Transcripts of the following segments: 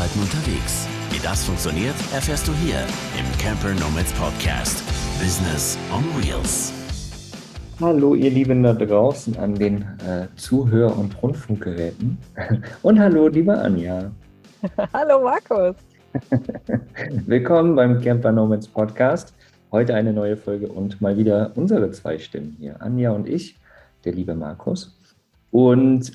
Arbeiten unterwegs. Wie das funktioniert, erfährst du hier im Camper Nomads Podcast. Business on Wheels. Hallo ihr Lieben da draußen an den Zuhör- und Rundfunkgeräten. Und hallo liebe Anja. Hallo Markus. Willkommen beim Camper Nomads Podcast. Heute eine neue Folge und mal wieder unsere zwei Stimmen hier, Anja und ich, der liebe Markus. Und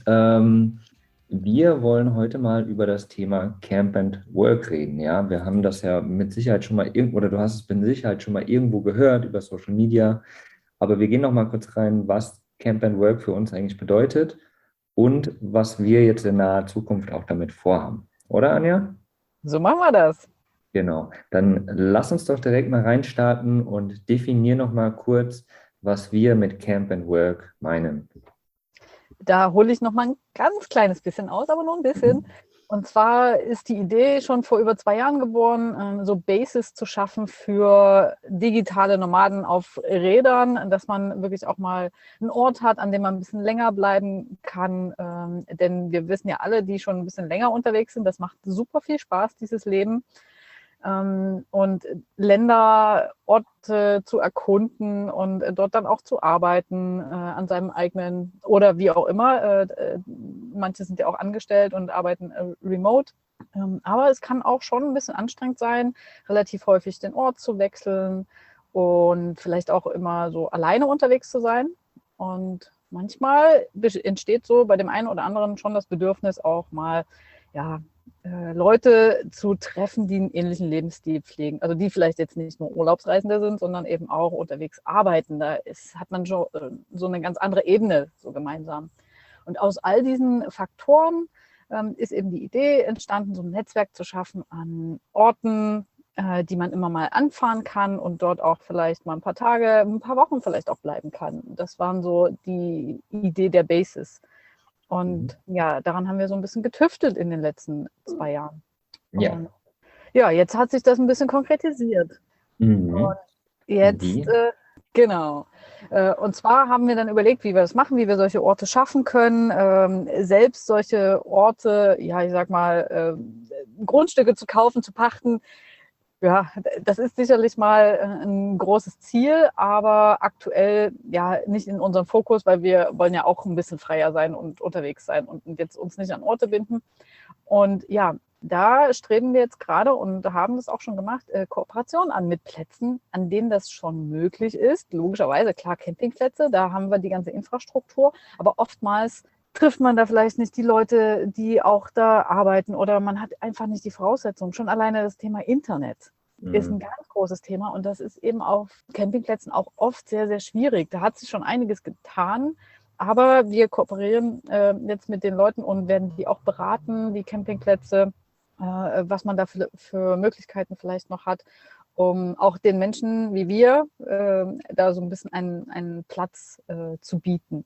wir wollen heute mal über das Thema Camp and Work reden. Ja, wir haben das ja mit Sicherheit schon mal oder du hast es mit Sicherheit schon mal irgendwo gehört über Social Media. Aber wir gehen noch mal kurz rein, was Camp and Work für uns eigentlich bedeutet und was wir jetzt in naher Zukunft auch damit vorhaben. Oder, Anja? So machen wir das. Genau. Dann lass uns doch direkt mal reinstarten und definier noch mal kurz, was wir mit Camp and Work meinen. Da hole ich noch mal ein ganz kleines bisschen aus, aber nur ein bisschen. Und zwar ist die Idee schon vor über 2 Jahren geboren, so Bases zu schaffen für digitale Nomaden auf Rädern, dass man wirklich auch mal einen Ort hat, an dem man ein bisschen länger bleiben kann. Denn wir wissen ja alle, die schon ein bisschen länger unterwegs sind, das macht super viel Spaß, dieses Leben. Und Länder, Orte zu erkunden und dort dann auch zu arbeiten an seinem eigenen oder wie auch immer. Manche sind ja auch angestellt und arbeiten remote. Aber es kann auch schon ein bisschen anstrengend sein, relativ häufig den Ort zu wechseln und vielleicht auch immer so alleine unterwegs zu sein. Und manchmal entsteht so bei dem einen oder anderen schon das Bedürfnis auch mal, ja, Leute zu treffen, die einen ähnlichen Lebensstil pflegen. Also die vielleicht jetzt nicht nur Urlaubsreisende sind, sondern eben auch unterwegs arbeiten. Hat man schon so eine ganz andere Ebene so gemeinsam. Und aus all diesen Faktoren ist eben die Idee entstanden, so ein Netzwerk zu schaffen an Orten, die man immer mal anfahren kann und dort auch vielleicht mal ein paar Tage, ein paar Wochen vielleicht auch bleiben kann. Das waren so die Idee der Bases. Und ja, daran haben wir so ein bisschen getüftelt in den letzten 2 Jahren. Ja. Und ja, jetzt hat sich das ein bisschen konkretisiert. Und jetzt, genau. Und zwar haben wir dann überlegt, wie wir das machen, wie wir solche Orte schaffen können, selbst solche Orte, ja, ich sag mal, Grundstücke zu kaufen, zu pachten. Ja, das ist sicherlich mal ein großes Ziel, aber aktuell ja nicht in unserem Fokus, weil wir wollen ja auch ein bisschen freier sein und unterwegs sein und jetzt uns nicht an Orte binden. Und ja, da streben wir jetzt gerade und haben das auch schon gemacht, Kooperationen an mit Plätzen, an denen das schon möglich ist. Logischerweise, klar, Campingplätze, da haben wir die ganze Infrastruktur, aber oftmals trifft man da vielleicht nicht die Leute, die auch da arbeiten oder man hat einfach nicht die Voraussetzungen. Schon alleine das Thema Internet ist ein ganz großes Thema und das ist eben auf Campingplätzen auch oft sehr, sehr schwierig. Da hat sich schon einiges getan, aber wir kooperieren jetzt mit den Leuten und werden die auch beraten, die Campingplätze, was man da für Möglichkeiten vielleicht noch hat, um auch den Menschen wie wir da so ein bisschen einen Platz zu bieten.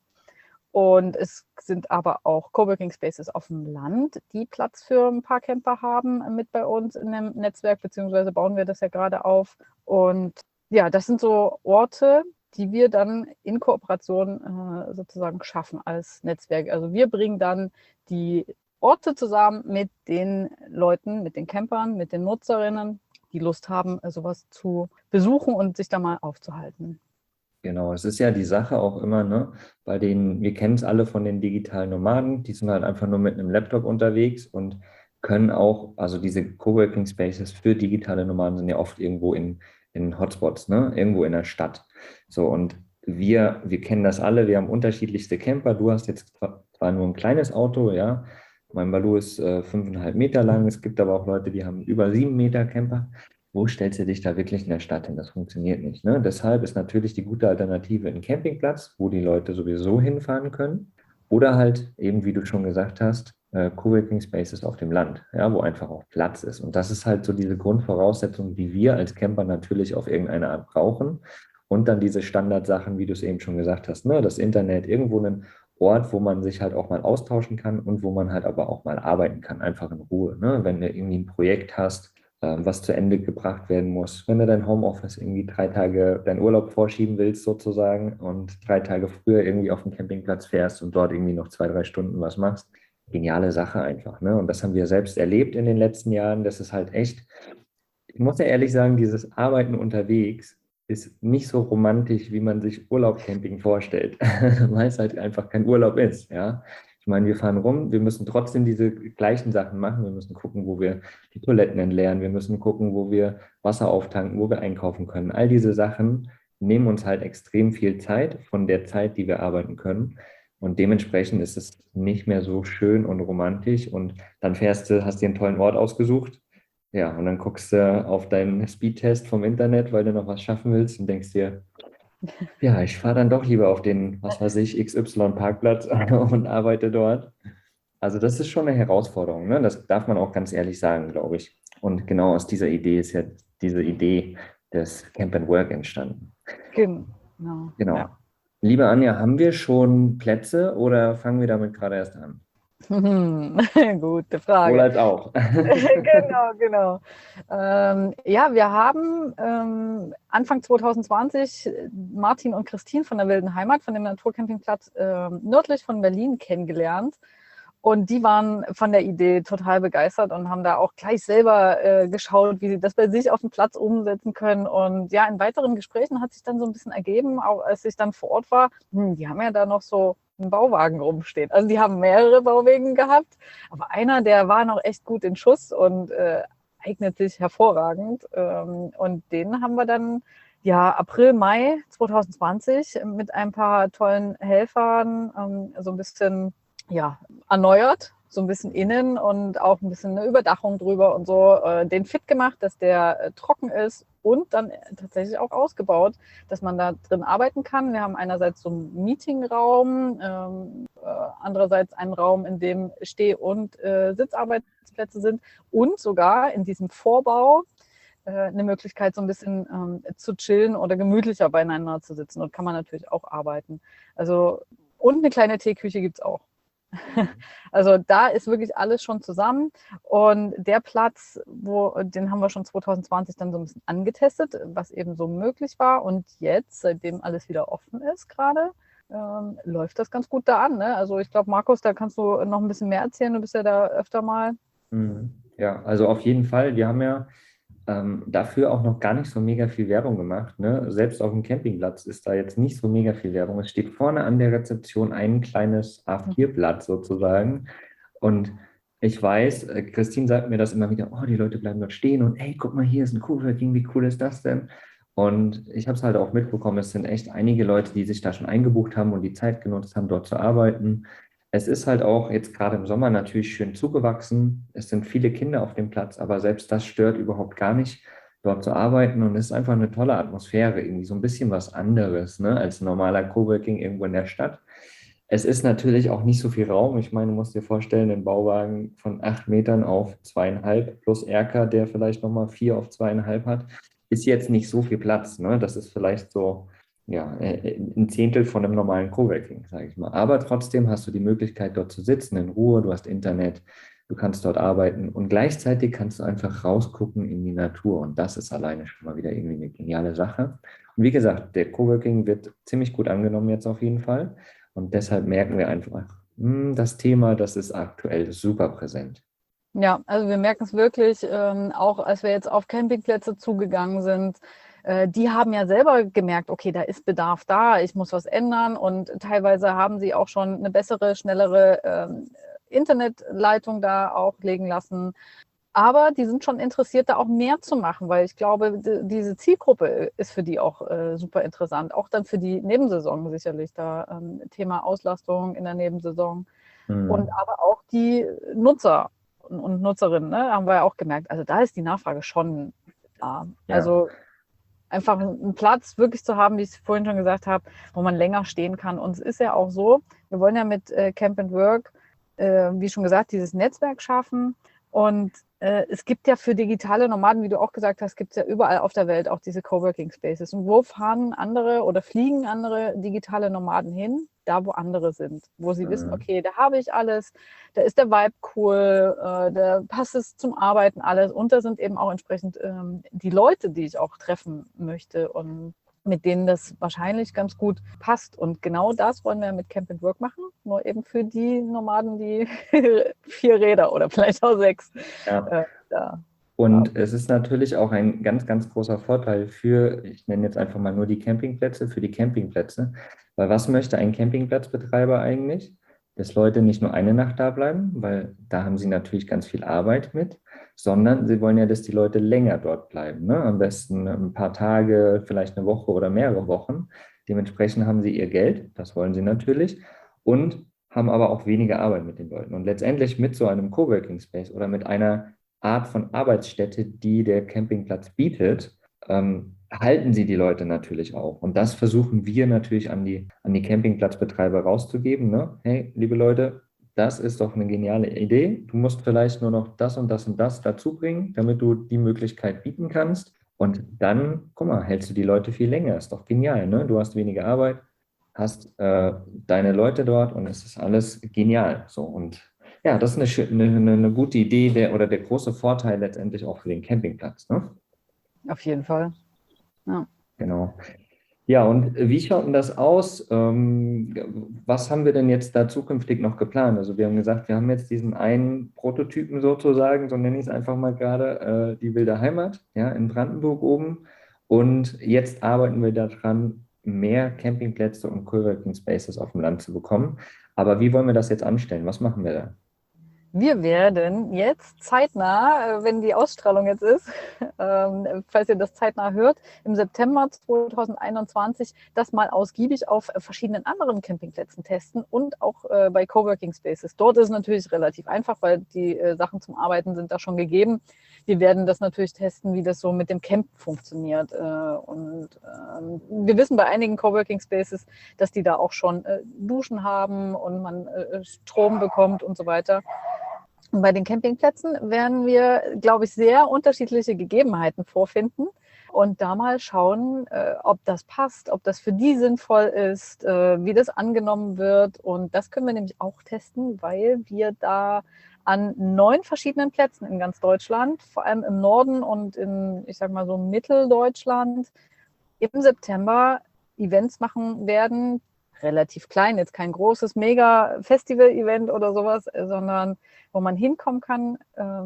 Und es sind aber auch Coworking Spaces auf dem Land, die Platz für ein paar Camper haben mit bei uns in dem Netzwerk, beziehungsweise bauen wir das ja gerade auf. Und ja, das sind so Orte, die wir dann in Kooperation sozusagen schaffen als Netzwerk. Also wir bringen dann die Orte zusammen mit den Leuten, mit den Campern, mit den Nutzerinnen, die Lust haben, sowas zu besuchen und sich da mal aufzuhalten. Genau, es ist ja die Sache auch immer, ne, wir kennen es alle von den digitalen Nomaden, die sind halt einfach nur mit einem Laptop unterwegs und können auch, also diese Coworking Spaces für digitale Nomaden sind ja oft irgendwo in Hotspots, ne, irgendwo in der Stadt. So, und wir kennen das alle, wir haben unterschiedlichste Camper. Du hast jetzt zwar nur ein kleines Auto, ja, mein Balu ist 5,5 Meter lang, es gibt aber auch Leute, die haben über 7 Meter Camper. Wo stellst du dich da wirklich in der Stadt hin? Das funktioniert nicht. Ne? Deshalb ist natürlich die gute Alternative ein Campingplatz, wo die Leute sowieso hinfahren können. Oder halt eben, wie du schon gesagt hast, Coworking Spaces auf dem Land, ja, wo einfach auch Platz ist. Und das ist halt so diese Grundvoraussetzung, die wir als Camper natürlich auf irgendeine Art brauchen. Und dann diese Standardsachen, wie du es eben schon gesagt hast, ne? Das Internet, irgendwo einen Ort, wo man sich halt auch mal austauschen kann und wo man halt aber auch mal arbeiten kann, einfach in Ruhe. Ne? Wenn du irgendwie ein Projekt hast, was zu Ende gebracht werden muss. Wenn du dein Homeoffice irgendwie 3 Tage deinen Urlaub vorschieben willst sozusagen und 3 Tage früher irgendwie auf den Campingplatz fährst und dort irgendwie noch 2, 3 Stunden was machst, geniale Sache einfach, ne? Und das haben wir selbst erlebt in den letzten Jahren. Das ist halt echt, ich muss ja ehrlich sagen, dieses Arbeiten unterwegs ist nicht so romantisch, wie man sich Urlaub-Camping vorstellt, weil es halt einfach kein Urlaub ist, ja. Ich meine, wir fahren rum, wir müssen trotzdem diese gleichen Sachen machen. Wir müssen gucken, wo wir die Toiletten entleeren. Wir müssen gucken, wo wir Wasser auftanken, wo wir einkaufen können. All diese Sachen nehmen uns halt extrem viel Zeit von der Zeit, die wir arbeiten können. Und dementsprechend ist es nicht mehr so schön und romantisch. Und dann fährst du, hast dir einen tollen Ort ausgesucht. Ja, und dann guckst du auf deinen Speedtest vom Internet, weil du noch was schaffen willst und denkst dir, ja, ich fahre dann doch lieber auf den, was weiß ich, XY-Parkplatz und arbeite dort. Also das ist schon eine Herausforderung, ne? Das darf man auch ganz ehrlich sagen, glaube ich. Und genau aus dieser Idee ist ja diese Idee des Camp and Work entstanden. Genau. Genau. Ja. Liebe Anja, haben wir schon Plätze oder fangen wir damit gerade erst an? Gute Frage. Wohl als auch. Genau. Ja, wir haben Anfang 2020 Martin und Christine von der Wilden Heimat, von dem Naturcampingplatz nördlich von Berlin kennengelernt. Und die waren von der Idee total begeistert und haben da auch gleich selber geschaut, wie sie das bei sich auf dem Platz umsetzen können. Und ja, in weiteren Gesprächen hat sich dann so ein bisschen ergeben, auch als ich dann vor Ort war, die haben ja da noch so einen Bauwagen rumstehen. Also die haben mehrere Bauwagen gehabt, aber einer, der war noch echt gut in Schuss und eignet sich hervorragend. Und den haben wir dann ja April, Mai 2020 mit ein paar tollen Helfern so ein bisschen erneuert, so ein bisschen innen und auch ein bisschen eine Überdachung drüber und so, den fit gemacht, dass der trocken ist und dann tatsächlich auch ausgebaut, dass man da drin arbeiten kann. Wir haben einerseits so einen Meetingraum, andererseits einen Raum, in dem Steh- und Sitzarbeitsplätze sind und sogar in diesem Vorbau eine Möglichkeit, so ein bisschen zu chillen oder gemütlicher beieinander zu sitzen. Und kann man natürlich auch arbeiten. Also, und eine kleine Teeküche gibt es auch. Also da ist wirklich alles schon zusammen und der Platz, den haben wir schon 2020 dann so ein bisschen angetestet, was eben so möglich war und jetzt, seitdem alles wieder offen ist gerade, läuft das ganz gut da an. Ne? Also ich glaube, Markus, da kannst du noch ein bisschen mehr erzählen, du bist ja da öfter mal. Ja, also auf jeden Fall, wir haben ja dafür auch noch gar nicht so mega viel Werbung gemacht. Ne? Selbst auf dem Campingplatz ist da jetzt nicht so mega viel Werbung. Es steht vorne an der Rezeption ein kleines A4-Blatt sozusagen. Und ich weiß, Christine sagt mir das immer wieder, oh, die Leute bleiben dort stehen und hey, guck mal, hier ist ein Coworking, wie cool ist das denn? Und ich habe es halt auch mitbekommen, es sind echt einige Leute, die sich da schon eingebucht haben und die Zeit genutzt haben, dort zu arbeiten. Es ist halt auch jetzt gerade im Sommer natürlich schön zugewachsen. Es sind viele Kinder auf dem Platz, aber selbst das stört überhaupt gar nicht, dort zu arbeiten. Und es ist einfach eine tolle Atmosphäre, irgendwie so ein bisschen was anderes, ne, als normaler Coworking irgendwo in der Stadt. Es ist natürlich auch nicht so viel Raum. Ich meine, du musst dir vorstellen, ein Bauwagen von 8 Metern auf 2,5 plus Erker, der vielleicht nochmal 4 auf 2,5 hat, ist jetzt nicht so viel Platz. Ne? Das ist vielleicht so ja, ein Zehntel von einem normalen Coworking, sage ich mal. Aber trotzdem hast du die Möglichkeit, dort zu sitzen in Ruhe, du hast Internet, du kannst dort arbeiten und gleichzeitig kannst du einfach rausgucken in die Natur und das ist alleine schon mal wieder irgendwie eine geniale Sache. Und wie gesagt, der Coworking wird ziemlich gut angenommen jetzt auf jeden Fall und deshalb merken wir einfach, das Thema, das ist aktuell super präsent. Ja, also wir merken es wirklich, auch als wir jetzt auf Campingplätze zugegangen sind, die haben ja selber gemerkt, okay, da ist Bedarf da, ich muss was ändern und teilweise haben sie auch schon eine bessere, schnellere Internetleitung da auch legen lassen. Aber die sind schon interessiert, da auch mehr zu machen, weil ich glaube, diese Zielgruppe ist für die auch super interessant. Auch dann für die Nebensaison sicherlich, da Thema Auslastung in der Nebensaison. Und aber auch die Nutzer und Nutzerinnen, ne, haben wir ja auch gemerkt. Also da ist die Nachfrage schon da. Ja. Also einfach einen Platz wirklich zu haben, wie ich es vorhin schon gesagt habe, wo man länger stehen kann. Und es ist ja auch so, wir wollen ja mit Camp and Work, wie schon gesagt, dieses Netzwerk schaffen. Und es gibt ja für digitale Nomaden, wie du auch gesagt hast, gibt es ja überall auf der Welt auch diese Coworking Spaces. Und wo fahren andere oder fliegen andere digitale Nomaden hin? Da, wo andere sind, wo sie wissen, okay, da habe ich alles, da ist der Vibe cool, da passt es zum Arbeiten alles und da sind eben auch entsprechend die Leute, die ich auch treffen möchte und mit denen das wahrscheinlich ganz gut passt. Und genau das wollen wir mit Camp and Work machen, nur eben für die Nomaden, die 4 Räder oder vielleicht auch 6 Ja. da. Und es ist natürlich auch ein ganz, ganz großer Vorteil für, ich nenne jetzt einfach mal nur die Campingplätze, für die Campingplätze. Weil was möchte ein Campingplatzbetreiber eigentlich? Dass Leute nicht nur eine Nacht da bleiben, weil da haben sie natürlich ganz viel Arbeit mit, sondern sie wollen ja, dass die Leute länger dort bleiben. Ne? Am besten ein paar Tage, vielleicht eine Woche oder mehrere Wochen. Dementsprechend haben sie ihr Geld, das wollen sie natürlich, und haben aber auch weniger Arbeit mit den Leuten. Und letztendlich mit so einem Coworking Space oder mit einer Art von Arbeitsstätte, die der Campingplatz bietet, halten sie die Leute natürlich auch. Und das versuchen wir natürlich an die Campingplatzbetreiber rauszugeben. Ne? Hey, liebe Leute, das ist doch eine geniale Idee. Du musst vielleicht nur noch das und das und das dazu bringen, damit du die Möglichkeit bieten kannst. Und dann, guck mal, hältst du die Leute viel länger. Ist doch genial, ne? Du hast weniger Arbeit, hast deine Leute dort und es ist alles genial. So, und ja, das ist eine gute Idee oder der große Vorteil letztendlich auch für den Campingplatz. Ne? Auf jeden Fall. Ja. Genau. Ja, und wie schaut denn das aus? Was haben wir denn jetzt da zukünftig noch geplant? Also wir haben gesagt, wir haben jetzt diesen einen Prototypen sozusagen, so nenne ich es einfach mal gerade, die Wilde Heimat, ja, in Brandenburg oben. Und jetzt arbeiten wir daran, mehr Campingplätze und Coworking Spaces auf dem Land zu bekommen. Aber wie wollen wir das jetzt anstellen? Was machen wir da? Wir werden jetzt zeitnah, wenn die Ausstrahlung jetzt ist, falls ihr das zeitnah hört, im September 2021 das mal ausgiebig auf verschiedenen anderen Campingplätzen testen und auch bei Coworking Spaces. Dort ist es natürlich relativ einfach, weil die Sachen zum Arbeiten sind da schon gegeben. Wir werden das natürlich testen, wie das so mit dem Camp funktioniert. Und wir wissen bei einigen Coworking Spaces, dass die da auch schon Duschen haben und man Strom bekommt und so weiter. Und bei den Campingplätzen werden wir, glaube ich, sehr unterschiedliche Gegebenheiten vorfinden und da mal schauen, ob das passt, ob das für die sinnvoll ist, wie das angenommen wird. Und das können wir nämlich auch testen, weil wir da an 9 verschiedenen Plätzen in ganz Deutschland, vor allem im Norden und in, ich sag mal so Mitteldeutschland, im September Events machen werden. Relativ klein, jetzt kein großes Mega-Festival-Event oder sowas, sondern wo man hinkommen kann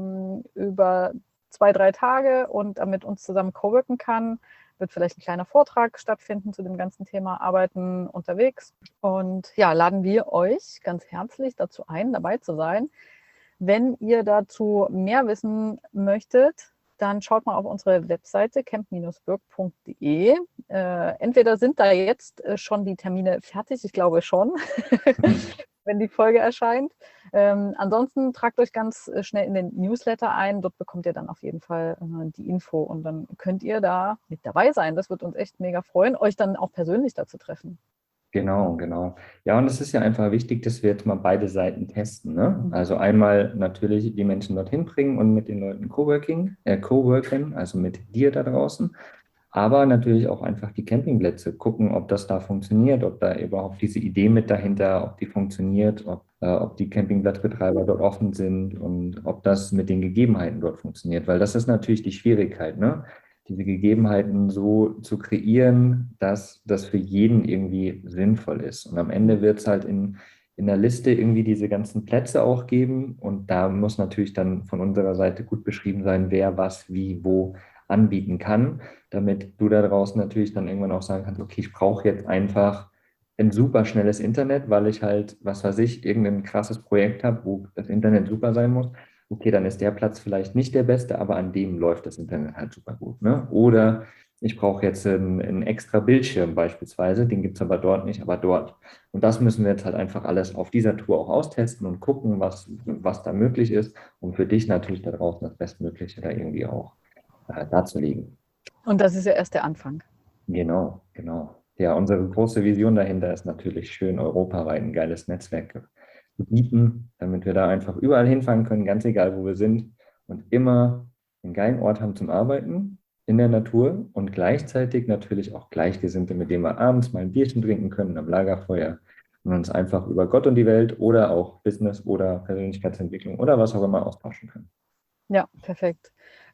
über 2, 3 Tage und mit uns zusammen coworken kann. Wird vielleicht ein kleiner Vortrag stattfinden zu dem ganzen Thema Arbeiten unterwegs. Und ja, laden wir euch ganz herzlich dazu ein, dabei zu sein. Wenn ihr dazu mehr wissen möchtet, dann schaut mal auf unsere Webseite camp-burg.de. Entweder sind da jetzt schon die Termine fertig, ich glaube schon, wenn die Folge erscheint. Ansonsten tragt euch ganz schnell in den Newsletter ein. Dort bekommt ihr dann auf jeden Fall die Info und dann könnt ihr da mit dabei sein. Das wird uns echt mega freuen, euch dann auch persönlich da zu treffen. Genau, genau. Ja, und es ist ja einfach wichtig, dass wir jetzt mal beide Seiten testen. Ne? Also einmal natürlich die Menschen dorthin bringen und mit den Leuten coworken, also mit dir da draußen. Aber natürlich auch einfach die Campingplätze gucken, ob das da funktioniert, ob da überhaupt diese Idee mit dahinter, ob die funktioniert, ob die Campingplatzbetreiber dort offen sind und ob das mit den Gegebenheiten dort funktioniert. Weil das ist natürlich die Schwierigkeit, ne? Diese Gegebenheiten so zu kreieren, dass das für jeden irgendwie sinnvoll ist. Und am Ende wird es halt in der Liste irgendwie diese ganzen Plätze auch geben. Und da muss natürlich dann von unserer Seite gut beschrieben sein, wer was, wie, wo anbieten kann, damit du da draußen natürlich dann irgendwann auch sagen kannst, okay, ich brauche jetzt einfach ein super schnelles Internet, weil ich halt, was weiß ich, irgendein krasses Projekt habe, wo das Internet super sein muss. Okay, dann ist der Platz vielleicht nicht der beste, aber an dem läuft das Internet halt super gut. Ne? Oder ich brauche jetzt einen extra Bildschirm beispielsweise, den gibt es aber dort nicht, aber dort. Und das müssen wir jetzt halt einfach alles auf dieser Tour auch austesten und gucken, was da möglich ist, um für dich natürlich da draußen das Bestmögliche da irgendwie auch darzulegen. Und das ist ja erst der Anfang. Genau, genau. Ja, unsere große Vision dahinter ist natürlich schön europaweit ein geiles Netzwerk zu bieten, damit wir da einfach überall hinfahren können, ganz egal, wo wir sind und immer einen geilen Ort haben zum Arbeiten in der Natur und gleichzeitig natürlich auch Gleichgesinnte, mit denen wir abends mal ein Bierchen trinken können am Lagerfeuer und uns einfach über Gott und die Welt oder auch Business oder Persönlichkeitsentwicklung oder was auch immer austauschen können. Ja, perfekt.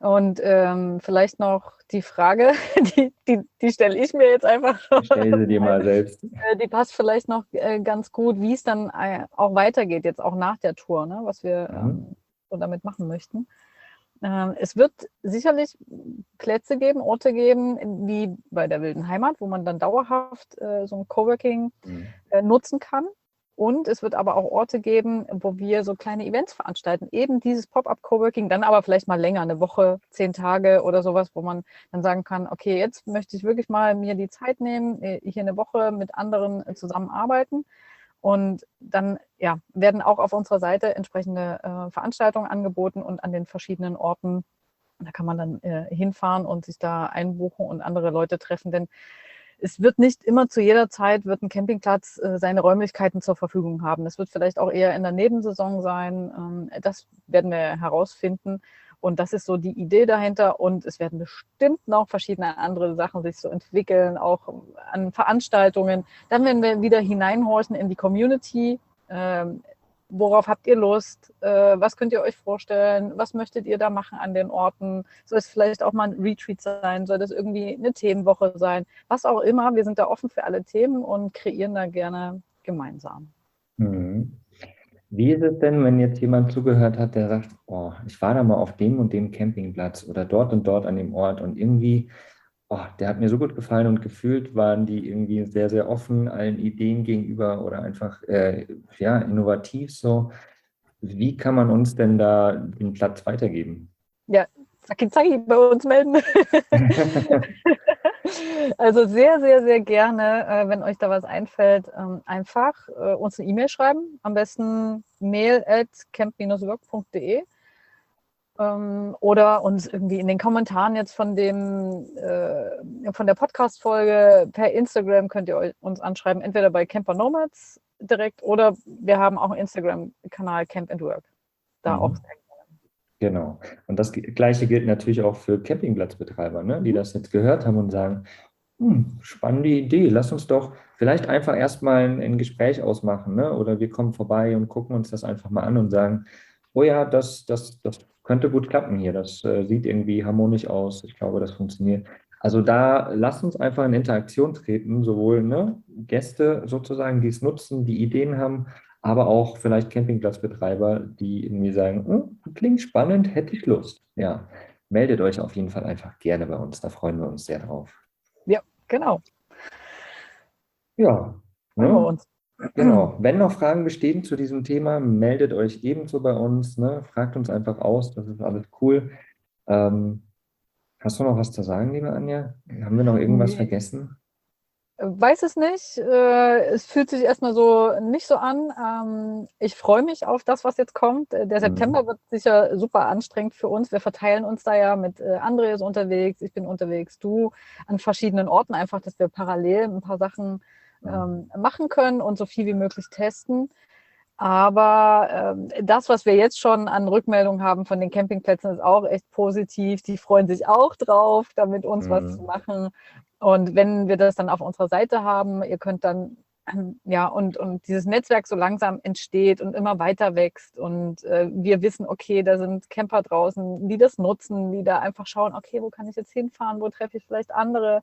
Und vielleicht noch die Frage, die stelle ich mir jetzt einfach. Stell sie dir mal selbst. Die passt vielleicht noch ganz gut, wie es dann auch weitergeht, jetzt auch nach der Tour, ne, was wir so damit machen möchten. Es wird sicherlich Plätze geben, Orte geben, wie bei der Wilden Heimat, wo man dann dauerhaft so ein Coworking nutzen kann. Und es wird aber auch Orte geben, wo wir so kleine Events veranstalten. Eben dieses Pop-up-Coworking, dann aber vielleicht mal länger, eine Woche, 10 Tage oder sowas, wo man dann sagen kann, okay, jetzt möchte ich wirklich mal mir die Zeit nehmen, hier eine Woche mit anderen zusammenarbeiten. Und dann werden auch auf unserer Seite entsprechende Veranstaltungen angeboten und an den verschiedenen Orten. Da kann man dann hinfahren und sich da einbuchen und andere Leute treffen, denn es wird nicht immer zu jeder Zeit wird ein Campingplatz seine Räumlichkeiten zur Verfügung haben. Es wird vielleicht auch eher in der Nebensaison sein. Das werden wir herausfinden. Und das ist so die Idee dahinter. Und es werden bestimmt noch verschiedene andere Sachen sich so entwickeln, auch an Veranstaltungen. Dann werden wir wieder hineinhorchen in die Community. Worauf habt ihr Lust? Was könnt ihr euch vorstellen? Was möchtet ihr da machen an den Orten? Soll es vielleicht auch mal ein Retreat sein? Soll das irgendwie eine Themenwoche sein? Was auch immer. Wir sind da offen für alle Themen und kreieren da gerne gemeinsam. Wie ist es denn, wenn jetzt jemand zugehört hat, der sagt, oh, ich war da mal auf dem und dem Campingplatz oder dort und dort an dem Ort und irgendwie, der hat mir so gut gefallen und gefühlt waren die irgendwie sehr, sehr offen allen Ideen gegenüber oder einfach innovativ so. Wie kann man uns denn da den Platz weitergeben? Ja, zacki, bei uns melden. Also sehr, sehr, sehr gerne, wenn euch da was einfällt, einfach uns eine E-Mail schreiben. Am besten mail@camp-work.de oder uns irgendwie in den Kommentaren jetzt von der Podcast-Folge per Instagram könnt ihr uns anschreiben, entweder bei Camper Nomads direkt oder wir haben auch einen Instagram-Kanal Camp and Work. Da auch sehr gerne. Genau. Und das Gleiche gilt natürlich auch für Campingplatzbetreiber, ne, die das jetzt gehört haben und sagen, spannende Idee, lass uns doch vielleicht einfach erstmal ein Gespräch ausmachen, ne? Oder wir kommen vorbei und gucken uns das einfach mal an und sagen, oh ja, das könnte gut klappen hier, das sieht irgendwie harmonisch aus, ich glaube, das funktioniert. Also da lasst uns einfach in Interaktion treten, sowohl Gäste sozusagen, die es nutzen, die Ideen haben, aber auch vielleicht Campingplatzbetreiber, die irgendwie sagen, klingt spannend, hätte ich Lust. Ja, meldet euch auf jeden Fall einfach gerne bei uns, da freuen wir uns sehr drauf. Ja, genau. Ja, freuen wir uns. Genau. Wenn noch Fragen bestehen zu diesem Thema, meldet euch ebenso bei uns, ne? Fragt uns einfach aus, das ist alles cool. Hast du noch was zu sagen, liebe Anja? Haben wir noch irgendwas vergessen? Weiß es nicht. Es fühlt sich erstmal so nicht so an. Ich freue mich auf das, was jetzt kommt. Der September wird sicher super anstrengend für uns. Wir verteilen uns da ja mit André ist unterwegs, ich bin unterwegs, du an verschiedenen Orten, einfach, dass wir parallel ein paar Sachen machen können und so viel wie möglich testen. Aber das, was wir jetzt schon an Rückmeldungen haben von den Campingplätzen, ist auch echt positiv. Die freuen sich auch drauf, da mit uns was zu machen. Und wenn wir das dann auf unserer Seite haben, ihr könnt dann, und dieses Netzwerk so langsam entsteht und immer weiter wächst und wir wissen, okay, da sind Camper draußen, die das nutzen, die da einfach schauen, okay, wo kann ich jetzt hinfahren, wo treffe ich vielleicht andere.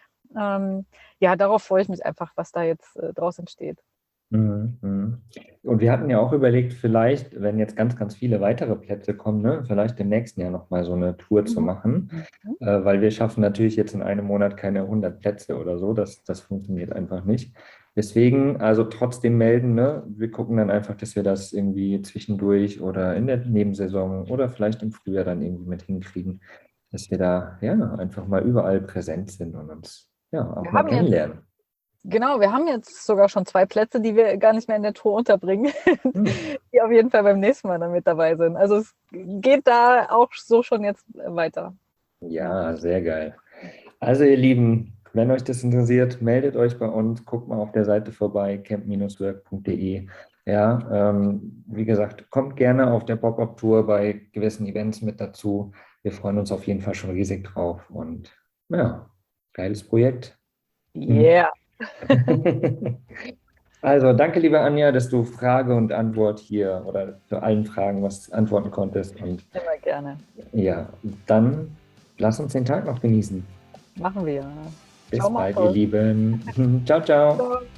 Darauf freue ich mich einfach, was da jetzt draus entsteht. Und wir hatten ja auch überlegt, vielleicht, wenn jetzt ganz, ganz viele weitere Plätze kommen, ne, vielleicht im nächsten Jahr nochmal so eine Tour zu machen, weil wir schaffen natürlich jetzt in einem Monat keine 100 Plätze oder so, das funktioniert einfach nicht. Deswegen, also trotzdem melden, ne, wir gucken dann einfach, dass wir das irgendwie zwischendurch oder in der Nebensaison oder vielleicht im Frühjahr dann irgendwie mit hinkriegen, dass wir da einfach mal überall präsent sind und uns auch mal kennenlernen. Genau, wir haben jetzt sogar schon 2 Plätze, die wir gar nicht mehr in der Tour unterbringen, die auf jeden Fall beim nächsten Mal dann mit dabei sind. Also es geht da auch so schon jetzt weiter. Ja, sehr geil. Also ihr Lieben, wenn euch das interessiert, meldet euch bei uns, guckt mal auf der Seite vorbei, camp-work.de. Ja, wie gesagt, kommt gerne auf der Pop-Up-Tour bei gewissen Events mit dazu. Wir freuen uns auf jeden Fall schon riesig drauf und geiles Projekt. Yeah. Also, danke, liebe Anja, dass du Frage und Antwort hier oder zu allen Fragen was antworten konntest. Und immer gerne. Ja, dann lass uns den Tag noch genießen. Machen wir. Bis bald, ihr Lieben. Ciao, ciao.